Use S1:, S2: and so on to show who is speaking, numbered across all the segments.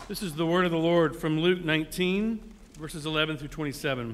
S1: This is the word of the Lord from Luke 19, verses 11 through 27.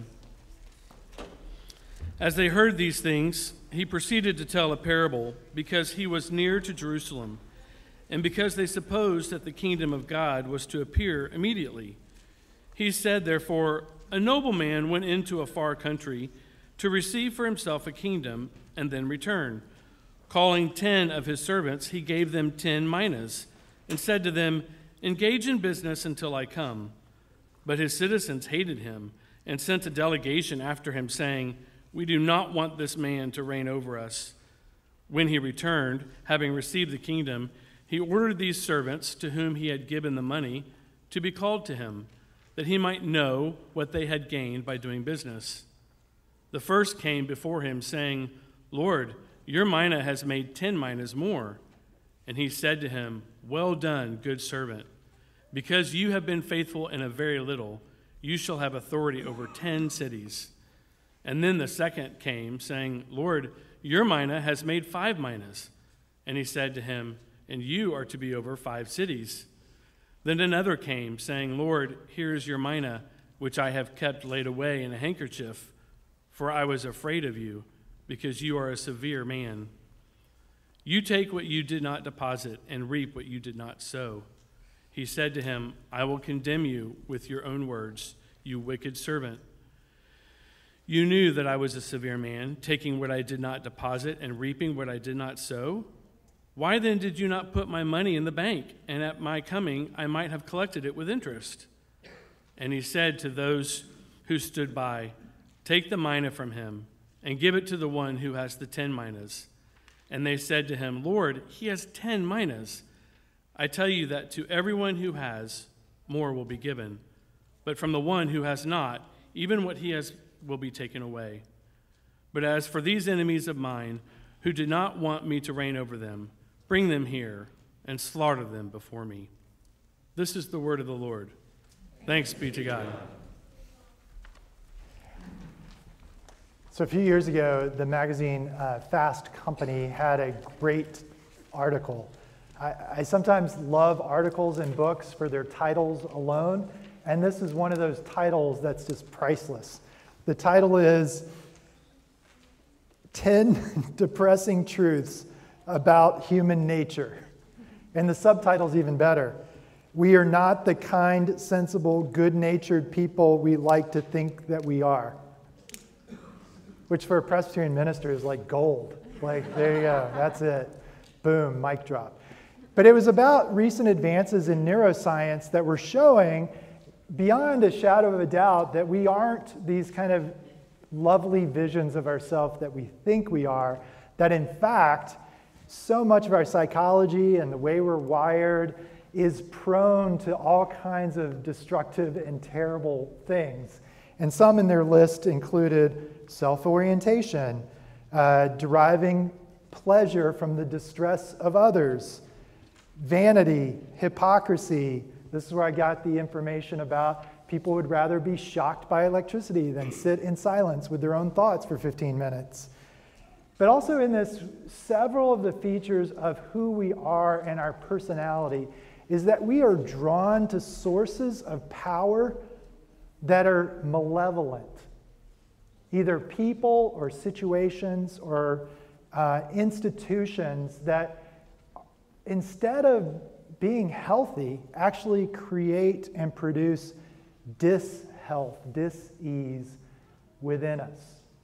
S1: As they heard these things, he proceeded to tell a parable because he was near to Jerusalem, and because they supposed that the kingdom of God was to appear immediately. He said, therefore, a nobleman went into a far country to receive for himself a kingdom and then return. Calling 10 of his servants, he gave them 10 minas and said to them, engage in business until I come. But his citizens hated him and sent a delegation after him, saying, we do not want this man to reign over us. When he returned, having received the kingdom, he ordered these servants to whom he had given the money to be called to him, that he might know what they had gained by doing business. The first came before him, saying, Lord, your mina has made 10 minas more. And he said to him, well done, good servant. Because you have been faithful in a very little, you shall have authority over 10 cities. And then the second came, saying, Lord, your mina has made 5 minas. And he said to him, and you are to be over 5 cities. Then another came, saying, Lord, here is your mina, which I have kept laid away in a handkerchief, for I was afraid of you, because you are a severe man. You take what you did not deposit and reap what you did not sow. He said to him, I will condemn you with your own words, you wicked servant. You knew that I was a severe man, taking what I did not deposit and reaping what I did not sow. Why then did you not put my money in the bank, and at my coming I might have collected it with interest? And he said to those who stood by, take the mina from him, and give it to the one who has the 10 minas. And they said to him, Lord, he has 10 minas. I tell you that to everyone who has, more will be given. But from the one who has not, even what he has will be taken away. But as for these enemies of mine, who did not want me to reign over them, bring them here and slaughter them before me. This is the word of the Lord. Thanks be to God.
S2: So a few years ago, the magazine Fast Company had a great article. I sometimes love articles and books for their titles alone, and this is one of those titles that's just priceless. The title is 10 Depressing Truths About Human Nature. And the subtitle's even better. We are not the kind, sensible, good-natured people we like to think that we are. Which for a Presbyterian minister is like gold. Like, there you go, that's it. Boom, mic drop. But it was about recent advances in neuroscience that were showing, beyond a shadow of a doubt, that we aren't these kind of lovely visions of ourselves that we think we are, that in fact, so much of our psychology and the way we're wired is prone to all kinds of destructive and terrible things. And some in their list included self-orientation, deriving pleasure from the distress of others, vanity, hypocrisy. This is where I got the information about people would rather be shocked by electricity than sit in silence with their own thoughts for 15 minutes. But also in this, several of the features of who we are and our personality is that we are drawn to sources of power that are malevolent. Either people or situations or institutions that, instead of being healthy, actually create and produce dishealth, dis-ease within us.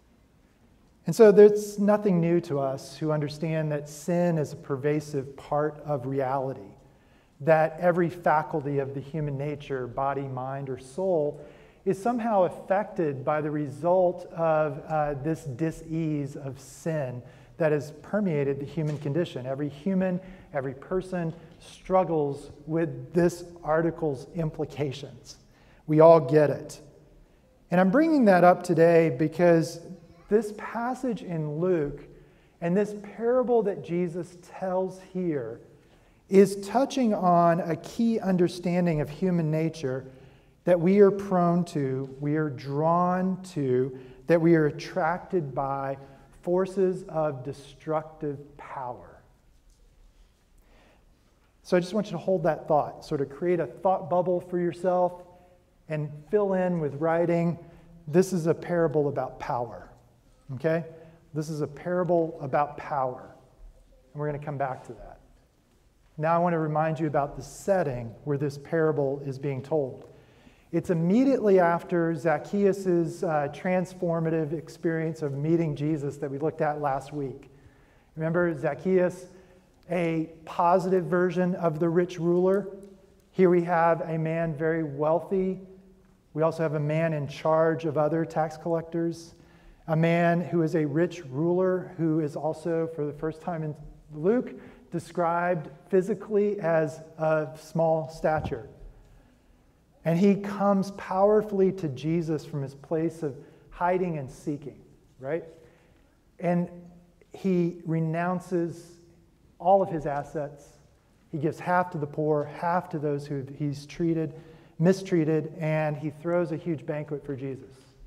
S2: And so there's nothing new to us who understand that sin is a pervasive part of reality, that every faculty of the human nature, body, mind, or soul, is somehow affected by the result of this dis-ease of sin that has permeated the human condition. Every human, every person struggles with this article's implications. We all get it. And I'm bringing that up today because this passage in Luke and this parable that Jesus tells here is touching on a key understanding of human nature that we are prone to, we are drawn to, that we are attracted by forces of destructive power. So I just want you to hold that thought, sort of create a thought bubble for yourself and fill in with writing. This is a parable about power, okay? This is a parable about power, and we're going to come back to that. Now I want to remind you about the setting where this parable is being told. It's immediately after Zacchaeus' transformative experience of meeting Jesus that we looked at last week. Remember Zacchaeus, a positive version of the rich ruler? Here we have a man very wealthy. We also have a man in charge of other tax collectors. A man who is a rich ruler who is also, for the first time in Luke, described physically as of small stature. And he comes powerfully to Jesus from his place of hiding and seeking, right? And he renounces all of his assets. He gives half to the poor, half to those who he's mistreated, and he throws a huge banquet for Jesus.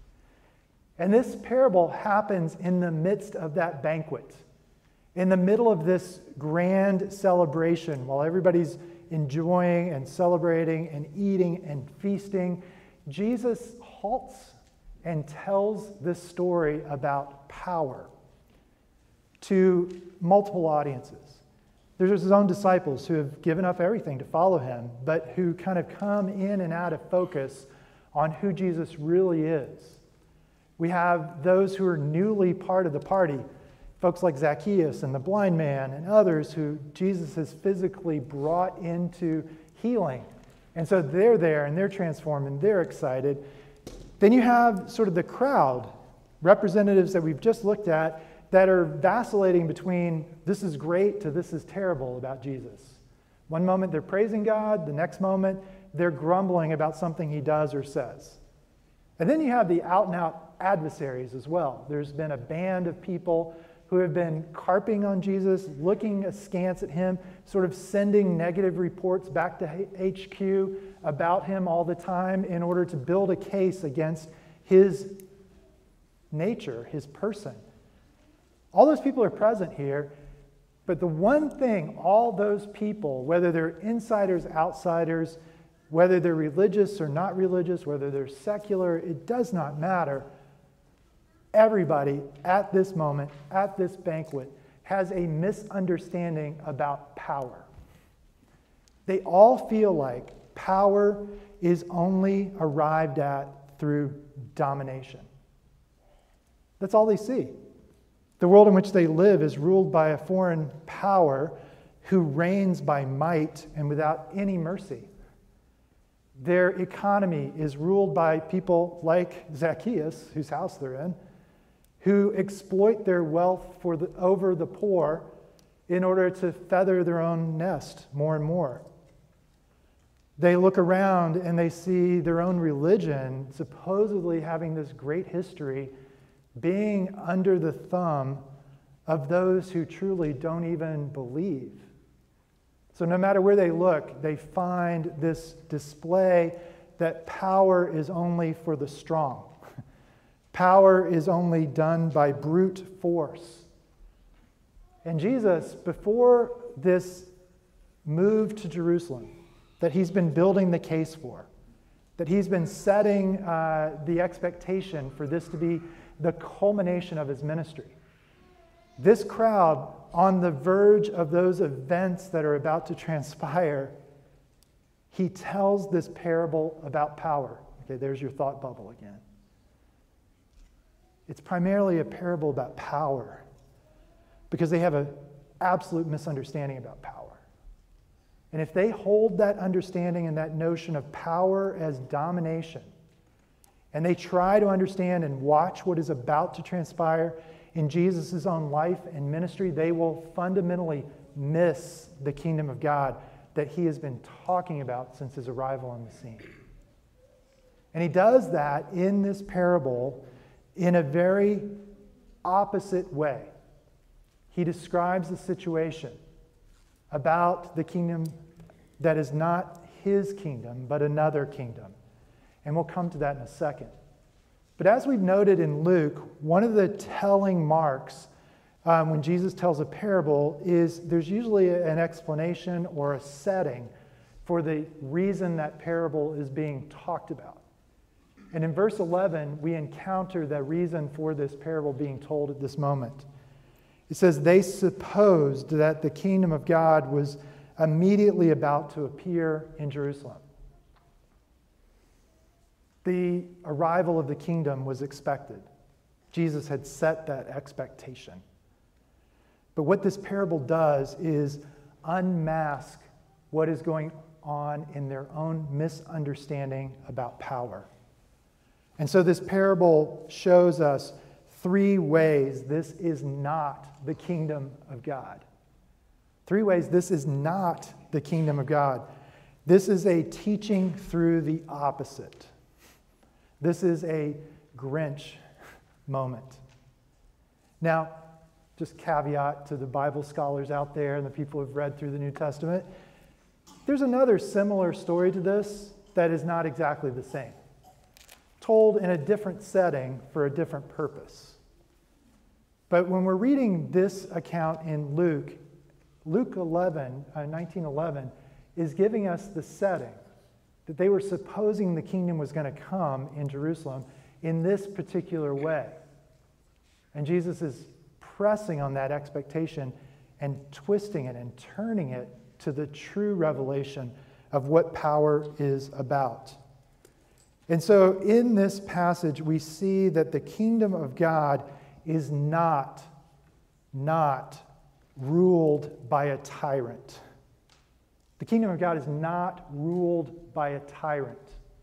S2: And this parable happens in the midst of that banquet. In the middle of this grand celebration, while everybody's enjoying and celebrating and eating and feasting, Jesus halts and tells this story about power to multiple audiences. There's his own disciples who have given up everything to follow him, but who kind of come in and out of focus on who Jesus really is. We have those who are newly part of the party, folks like Zacchaeus and the blind man and others who Jesus has physically brought into healing. And so they're there and they're transformed and they're excited. Then you have sort of the crowd, representatives that we've just looked at, that are vacillating between this is great to this is terrible about Jesus. One moment they're praising God, the next moment they're grumbling about something he does or says. And then you have the out-and-out adversaries as well. There's been a band of people who have been carping on Jesus, looking askance at him, sort of sending negative reports back to HQ about him all the time in order to build a case against his nature, his person. All those people are present here, but the one thing all those people, whether they're insiders, outsiders, whether they're religious or not religious, whether they're secular, it does not matter. Everybody at this moment, at this banquet, has a misunderstanding about power. They all feel like power is only arrived at through domination. That's all they see. The world in which they live is ruled by a foreign power who reigns by might and without any mercy. Their economy is ruled by people like Zacchaeus, whose house they're in, who exploit their wealth over the poor in order to feather their own nest more and more. They look around and they see their own religion supposedly having this great history being under the thumb of those who truly don't even believe. So no matter where they look, they find this display that power is only for the strong. Power is only done by brute force. And Jesus, before this move to Jerusalem, that he's been building the case for, that he's been setting the expectation for this to be the culmination of his ministry. This crowd, on the verge of those events that are about to transpire, he tells this parable about power. Okay, there's your thought bubble again. It's primarily a parable about power because they have an absolute misunderstanding about power. And if they hold that understanding and that notion of power as domination, and they try to understand and watch what is about to transpire in Jesus' own life and ministry, they will fundamentally miss the kingdom of God that he has been talking about since his arrival on the scene. And he does that in this parable in a very opposite way. He describes the situation about the kingdom that is not his kingdom, but another kingdom. And we'll come to that in a second. But as we've noted in Luke, one of the telling marks when Jesus tells a parable is there's usually an explanation or a setting for the reason that parable is being talked about. And in verse 11, we encounter the reason for this parable being told at this moment. It says, they supposed that the kingdom of God was immediately about to appear in Jerusalem. The arrival of the kingdom was expected. Jesus had set that expectation. But what this parable does is unmask what is going on in their own misunderstanding about power. And so this parable shows us 3 ways this is not the kingdom of God. 3 ways this is not the kingdom of God. This is a teaching through the opposite. This is a Grinch moment. Now, just caveat to the Bible scholars out there and the people who've read through the New Testament, there's another similar story to this that is not exactly the same, told in a different setting for a different purpose. But when we're reading this account in Luke 19:11 is giving us the setting that they were supposing the kingdom was going to come in Jerusalem in this particular way. And Jesus is pressing on that expectation and twisting it and turning it to the true revelation of what power is about. And so in this passage, we see that the kingdom of God is not ruled by a tyrant. The kingdom of God is not ruled by a tyrant.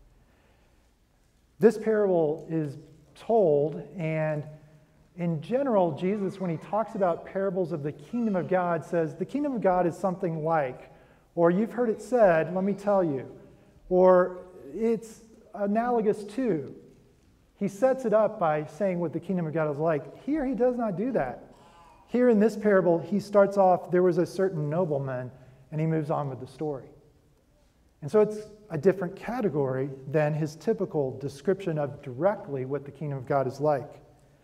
S2: This parable is told, and in general, Jesus, when he talks about parables of the kingdom of God, says the kingdom of God is something like, or you've heard it said, let me tell you, or it's analogous to. He sets it up by saying what the kingdom of God is like. Here, he does not do that. Here in this parable, he starts off, there was a certain nobleman, and he moves on with the story. And so it's a different category than his typical description of directly what the kingdom of God is like.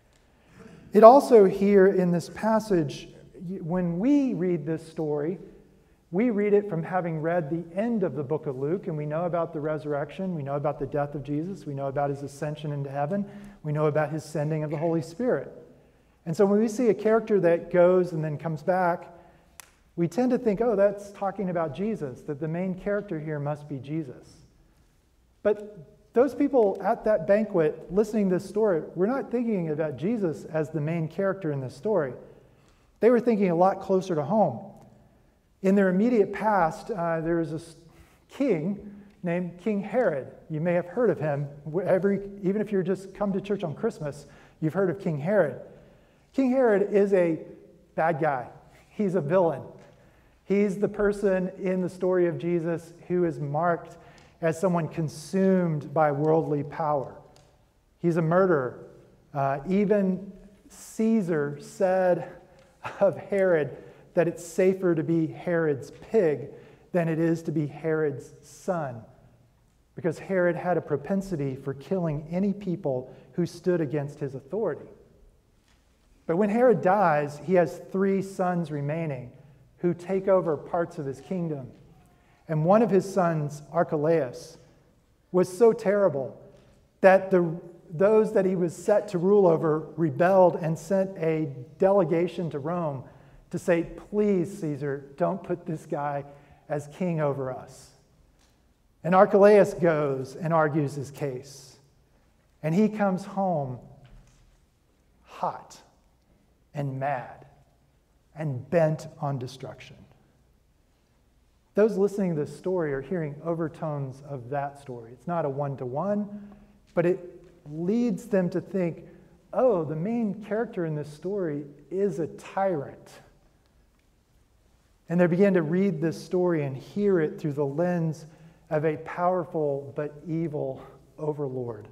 S2: It also here in this passage, when we read this story, we read it from having read the end of the book of Luke, and we know about the resurrection, we know about the death of Jesus, we know about his ascension into heaven, we know about his sending of the Holy Spirit. And so when we see a character that goes and then comes back, we tend to think, oh, that's talking about Jesus, that the main character here must be Jesus. But those people at that banquet listening to this story were not thinking about Jesus as the main character in this story. They were thinking a lot closer to home. In their immediate past, there was this king named King Herod. You may have heard of him. Even if you're just come to church on Christmas, you've heard of King Herod. King Herod is a bad guy. He's a villain. He's the person in the story of Jesus who is marked as someone consumed by worldly power. He's a murderer. Even Caesar said of Herod that it's safer to be Herod's pig than it is to be Herod's son, because Herod had a propensity for killing any people who stood against his authority. But when Herod dies, he has 3 sons remaining who take over parts of his kingdom. And one of his sons, Archelaus, was so terrible that those that he was set to rule over rebelled and sent a delegation to Rome to say, please, Caesar, don't put this guy as king over us. And Archelaus goes and argues his case. And he comes home hot and mad and bent on destruction. Those listening to this story are hearing overtones of that story. It's not a one-to-one, but it leads them to think, oh, the main character in this story is a tyrant. And they begin to read this story and hear it through the lens of a powerful but evil overlord.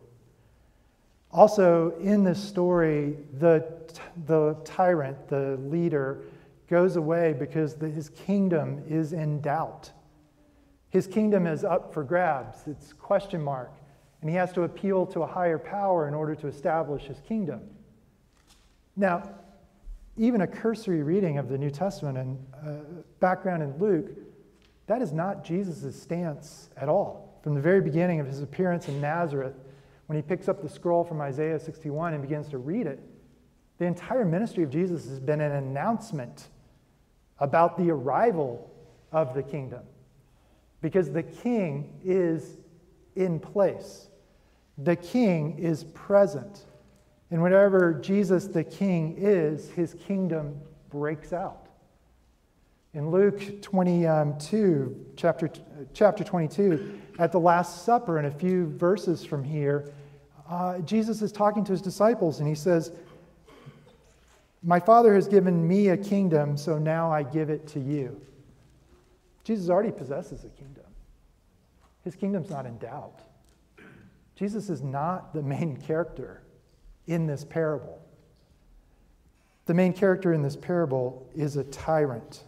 S2: Also, in this story, the tyrant, the leader, goes away because his kingdom is in doubt. His kingdom is up for grabs. It's question mark. And he has to appeal to a higher power in order to establish his kingdom. Now, even a cursory reading of the New Testament and background in Luke, that is not Jesus' stance at all. From the very beginning of his appearance in Nazareth, when he picks up the scroll from Isaiah 61 and begins to read it, the entire ministry of Jesus has been an announcement about the arrival of the kingdom. Because the king is in place. The king is present. And whenever Jesus the king is, his kingdom breaks out. In Luke 22, chapter 22, at the Last Supper, and a few verses from here, Jesus is talking to his disciples, and he says, "My Father has given me a kingdom, so now I give it to you." Jesus already possesses a kingdom. His kingdom's not in doubt. Jesus is not the main character in this parable. The main character in this parable is a tyrant.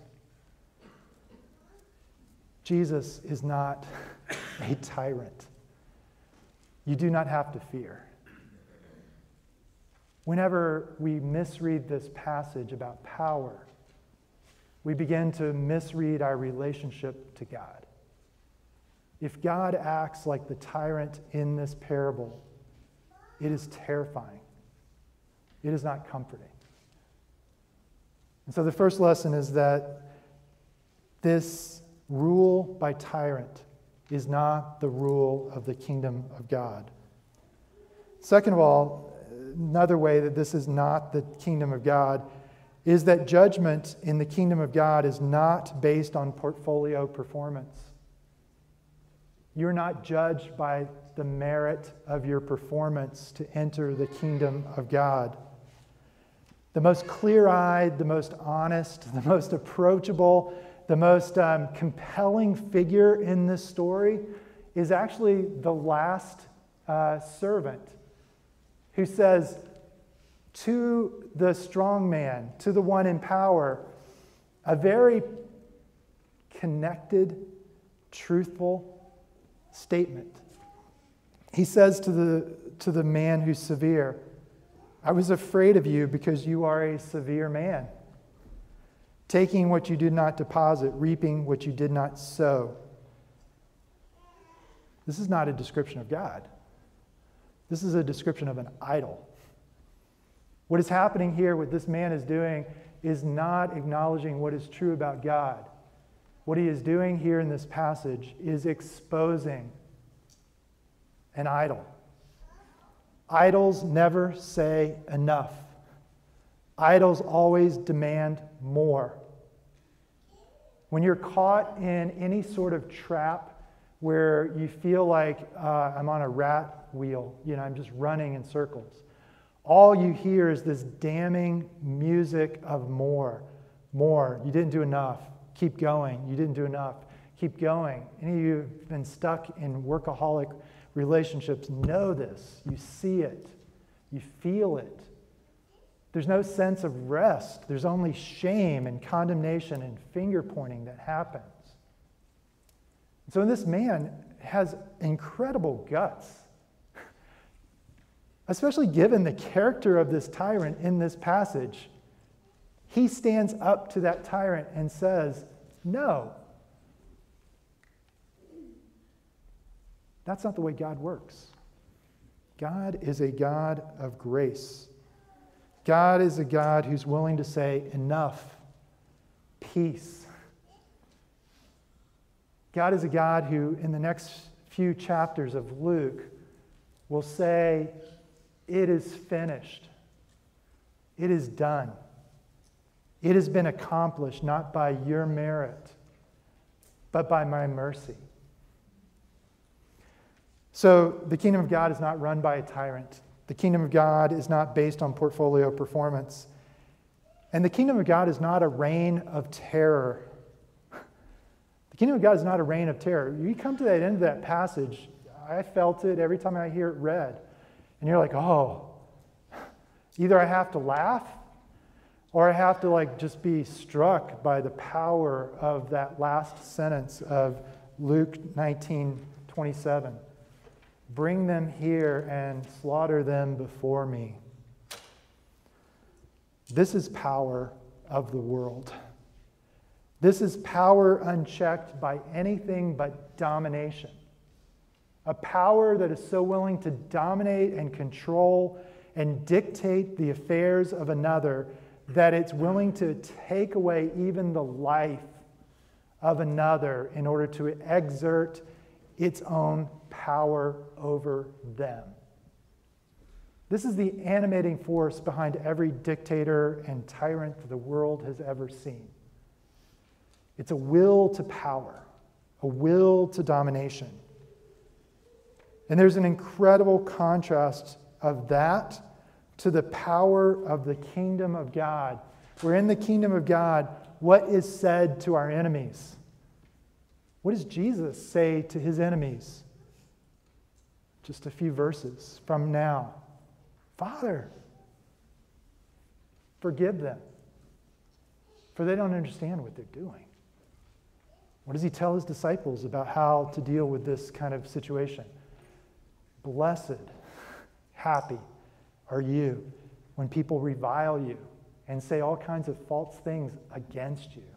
S2: Jesus is not a tyrant. You do not have to fear. Whenever we misread this passage about power, we begin to misread our relationship to God. If God acts like the tyrant in this parable, it is terrifying. It is not comforting. And so the first lesson is that this rule by tyrant is not the rule of the kingdom of God. Second of all, another way that this is not the kingdom of God is that judgment in the kingdom of God is not based on portfolio performance. You're not judged by the merit of your performance to enter the kingdom of God. The most clear-eyed, the most honest, the most approachable, the most compelling figure in this story is actually the last servant who says to the strong man, to the one in power, a very connected, truthful statement. He says to the man who's severe, "I was afraid of you because you are a severe man, taking what you did not deposit, reaping what you did not sow." This is not a description of God. This is a description of an idol. What is happening here, what this man is doing, is not acknowledging what is true about God. What he is doing here in this passage is exposing an idol. Idols never say enough. Idols always demand more. When you're caught in any sort of trap where you feel like I'm on a rat wheel, I'm just running in circles, all you hear is this damning music of more. More. You didn't do enough. Keep going. You didn't do enough. Keep going. Any of you who've been stuck in workaholic relationships know this. You see it. You feel it. There's no sense of rest. There's only shame and condemnation and finger pointing that happens. So this man has incredible guts, especially given the character of this tyrant in this passage. He stands up to that tyrant and says, "No. That's not the way God works. God is a God of grace. God is a God who's willing to say, enough, peace." God is a God who, in the next few chapters of Luke, will say, "It is finished. It is done. It has been accomplished not by your merit, but by my mercy." So the kingdom of God is not run by a tyrant. The kingdom of God is not based on portfolio performance. And the kingdom of God is not a reign of terror. The kingdom of God is not a reign of terror. You come to that end of that passage, I felt it every time I hear it read. And you're like, oh, either I have to laugh or I have to just be struck by the power of that last sentence of Luke 19:27. "Bring them here and slaughter them before me." This is power of the world. This is power unchecked by anything but domination. A power that is so willing to dominate and control and dictate the affairs of another that it's willing to take away even the life of another in order to exert its own power over them. This is the animating force behind every dictator and tyrant that the world has ever seen. It's a will to power, a will to domination. And there's an incredible contrast of that to the power of the kingdom of God. Where in the kingdom of God, what is said to our enemies? What does Jesus say to his enemies? Just a few verses from now. Father, forgive them, for they don't understand what they're doing. What does he tell his disciples about how to deal with this kind of situation? Blessed, happy are you when people revile you and say all kinds of false things against you.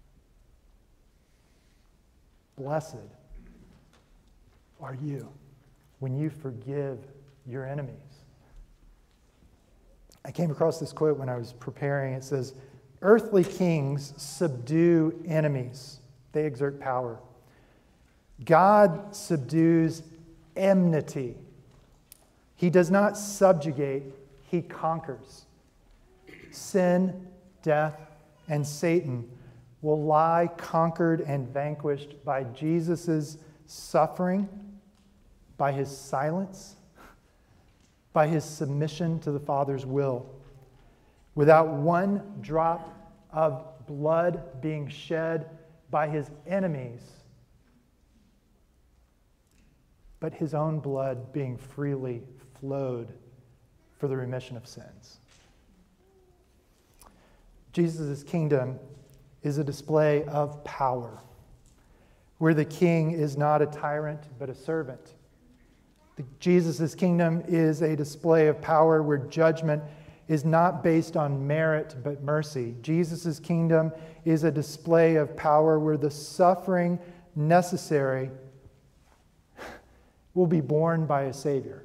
S2: Blessed are you when you forgive your enemies. I came across this quote when I was preparing. It says, "Earthly kings subdue enemies. They exert power. God subdues enmity. He does not subjugate, he conquers. Sin, death, and Satan will lie conquered and vanquished by Jesus' suffering, by his silence, by his submission to the Father's will, without one drop of blood being shed by his enemies, but his own blood being freely flowed for the remission of sins." Jesus' kingdom is a display of power, where the king is not a tyrant but a servant. Jesus' kingdom is a display of power where judgment is not based on merit but mercy. Jesus' kingdom is a display of power where the suffering necessary will be borne by a Savior.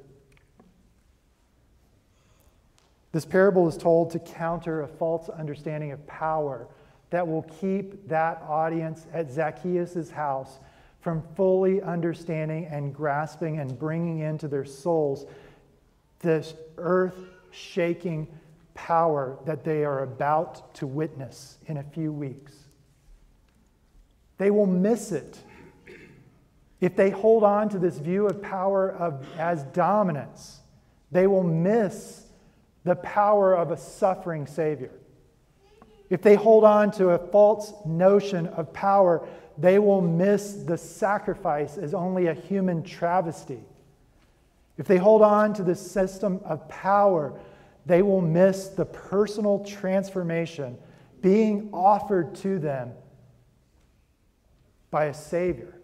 S2: This parable is told to counter a false understanding of power that will keep that audience at Zacchaeus' house from fully understanding and grasping and bringing into their souls this earth-shaking power that they are about to witness in a few weeks. They will miss it if they hold on to this view of power as dominance. They will miss the power of a suffering Savior. If they hold on to a false notion of power, they will miss the sacrifice as only a human travesty. If they hold on to the system of power, they will miss the personal transformation being offered to them by a Savior.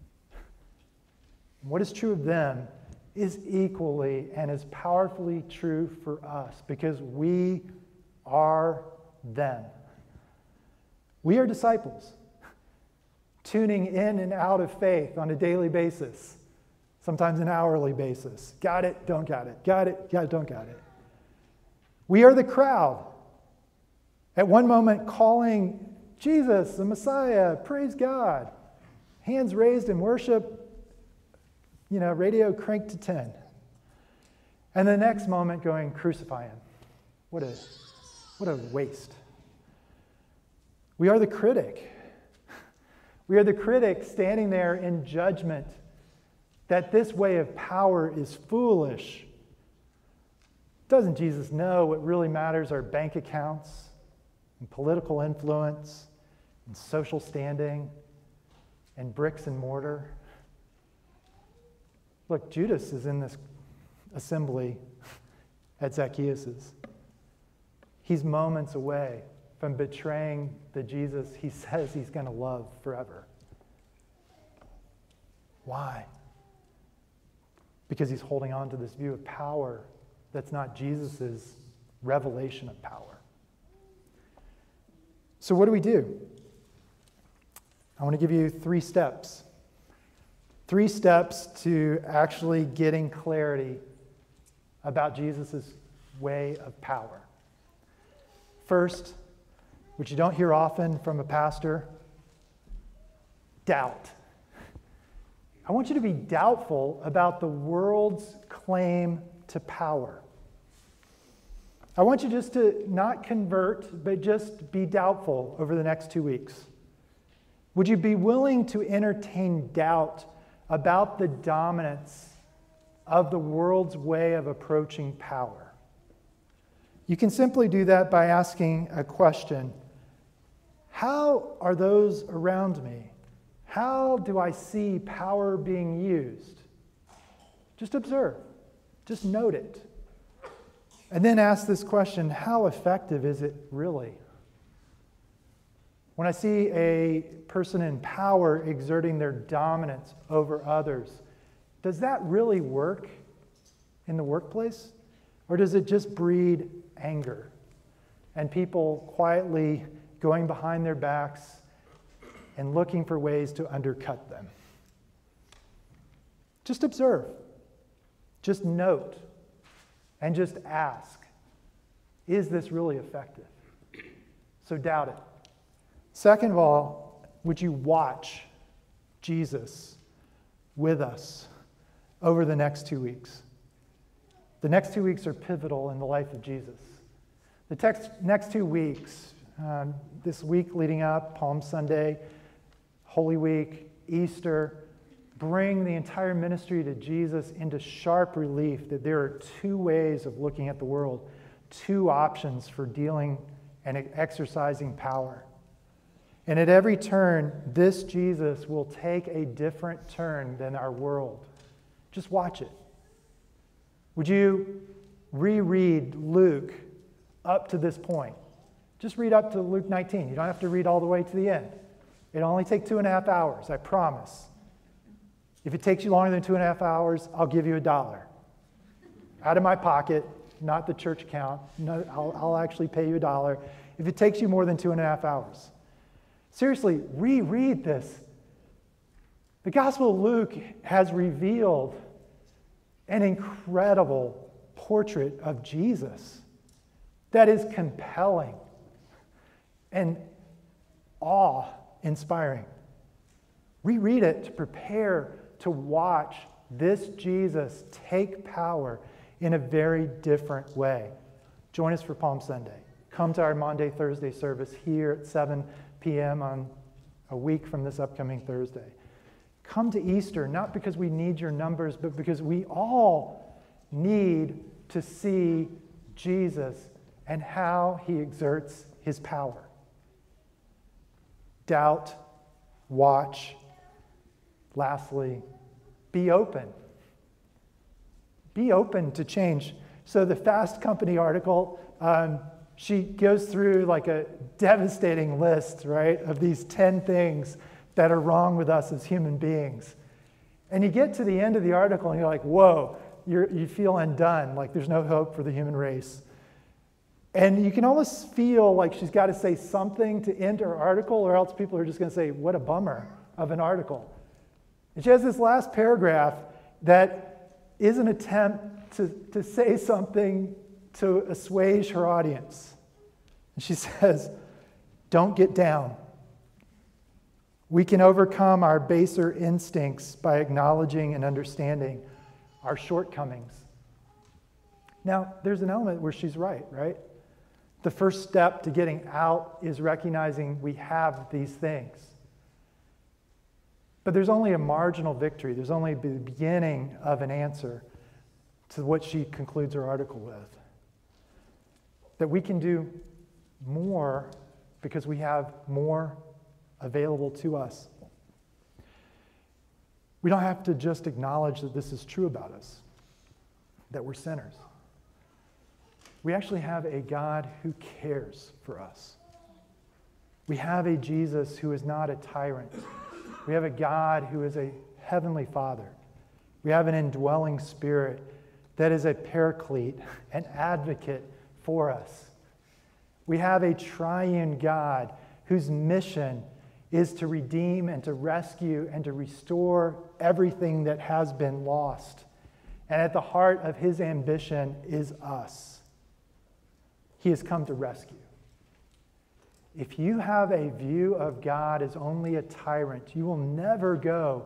S2: What is true of them is equally and as powerfully true for us because we are them. We are disciples, tuning in and out of faith on a daily basis, sometimes an hourly basis. Got it, don't got it. Got it, don't got it. We are the crowd. At one moment calling Jesus, the Messiah, praise God. Hands raised in worship, radio cranked to 10. And the next moment going, crucify him. What a waste. We are the critic. We are the critic standing there in judgment that this way of power is foolish. Doesn't Jesus know what really matters are bank accounts and political influence and social standing and bricks and mortar? Look, Judas is in this assembly at Zacchaeus'. He's moments away from betraying the Jesus he says he's going to love forever. Why? Because he's holding on to this view of power that's not Jesus' revelation of power. So what do we do? I want to give you 3 steps. 3 steps to actually getting clarity about Jesus' way of power. First, which you don't hear often from a pastor, doubt. I want you to be doubtful about the world's claim to power. I want you just to not convert, but just be doubtful over the next 2 weeks. Would you be willing to entertain doubt about the dominance of the world's way of approaching power? You can simply do that by asking a question. How are those around me? How do I see power being used? Just observe. Just note it. And then ask this question, how effective is it really? When I see a person in power exerting their dominance over others, does that really work in the workplace? Or does it just breed anger and people quietly going behind their backs and looking for ways to undercut them? Just observe. Just note. And just ask, is this really effective? So doubt it. Second of all, would you watch Jesus with us over the next 2 weeks? The next 2 weeks are pivotal in the life of Jesus. The next 2 weeks, this week leading up, Palm Sunday, Holy Week, Easter, bring the entire ministry to Jesus into sharp relief that there are 2 ways of looking at the world, 2 options for dealing and exercising power. And at every turn, this Jesus will take a different turn than our world. Just watch it. Would you reread Luke up to this point? Just read up to Luke 19. You don't have to read all the way to the end. It'll only take 2.5 hours, I promise. If it takes you longer than 2.5 hours, I'll give you $1. Out of my pocket, not the church account. No, I'll actually pay you $1 if it takes you more than 2.5 hours. Seriously, reread this. The Gospel of Luke has revealed an incredible portrait of Jesus that is compelling and awe-inspiring. Reread it to prepare to watch this Jesus take power in a very different way. Join us for Palm Sunday. Come to our Maundy, Thursday service here at 7 p.m. on a week from this upcoming Thursday. Come to Easter, not because we need your numbers, but because we all need to see Jesus and how he exerts his power. Doubt, watch. Lastly, be open. Be open to change. So the Fast Company article, she goes through like a devastating list, right, of these 10 things that are wrong with us as human beings. And you get to the end of the article and you're like, whoa, you feel undone, like there's no hope for the human race. And you can almost feel like she's got to say something to end her article, or else people are just going to say, what a bummer of an article. And she has this last paragraph that is an attempt to say something to assuage her audience. And she says, don't get down. We can overcome our baser instincts by acknowledging and understanding our shortcomings. Now, there's an element where she's right? The first step to getting out is recognizing we have these things. But there's only a marginal victory. There's only the beginning of an answer to what she concludes her article with. That we can do more because we have more available to us. We don't have to just acknowledge that this is true about us, that we're sinners. We actually have a God who cares for us. We have a Jesus who is not a tyrant. We have a God who is a heavenly Father. We have an indwelling Spirit that is a paraclete, an advocate for us. We have a triune God whose mission is to redeem and to rescue and to restore everything that has been lost. And at the heart of his ambition is us. He has come to rescue. If you have a view of God as only a tyrant, you will never go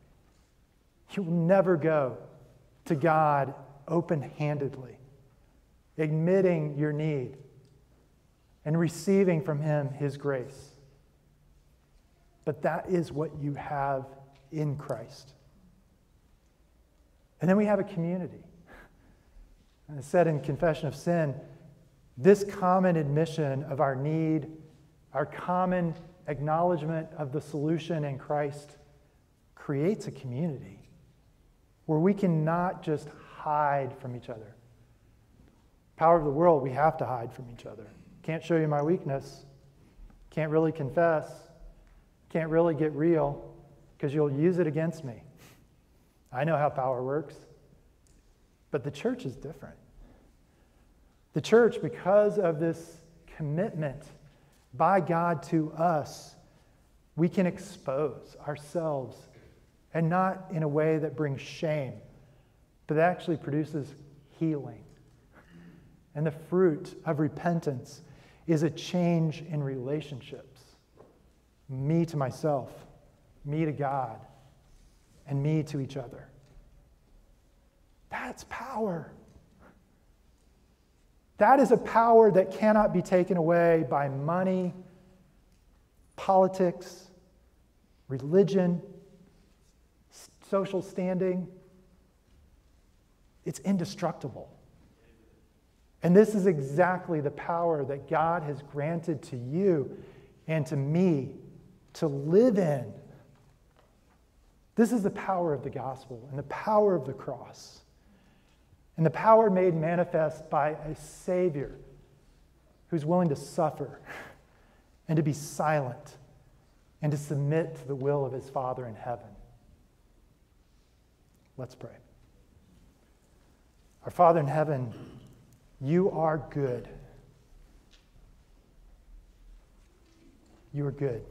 S2: to God open-handedly, admitting your need and receiving from him his grace. But that is what you have in Christ. And then we have a community. And it said in Confession of Sin, this common admission of our need, our common acknowledgement of the solution in Christ creates a community where we cannot just hide from each other. Power of the world, we have to hide from each other. Can't show you my weakness. Can't really confess. Can't really get real because you'll use it against me. I know how power works. But the church is different. The church, because of this commitment by God to us, we can expose ourselves, and not in a way that brings shame, but that actually produces healing. And the fruit of repentance is a change in relationships. Me to myself, me to God, and me to each other. That's power. That is a power that cannot be taken away by money, politics, religion, social standing. It's indestructible. And this is exactly the power that God has granted to you and to me to live in. This is the power of the gospel and the power of the cross. And the power made manifest by a Savior who's willing to suffer and to be silent and to submit to the will of his Father in heaven. Let's pray. Our Father in heaven, you are good. You are good.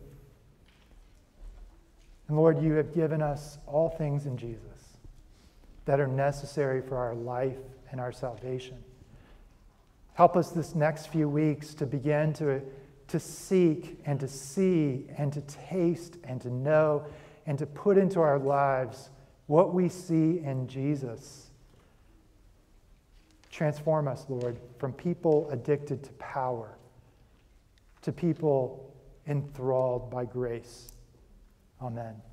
S2: And Lord, you have given us all things in Jesus that are necessary for our life and our salvation. Help us this next few weeks to begin to seek and to see and to taste and to know and to put into our lives what we see in Jesus. Transform us, Lord, from people addicted to power to people enthralled by grace. Amen.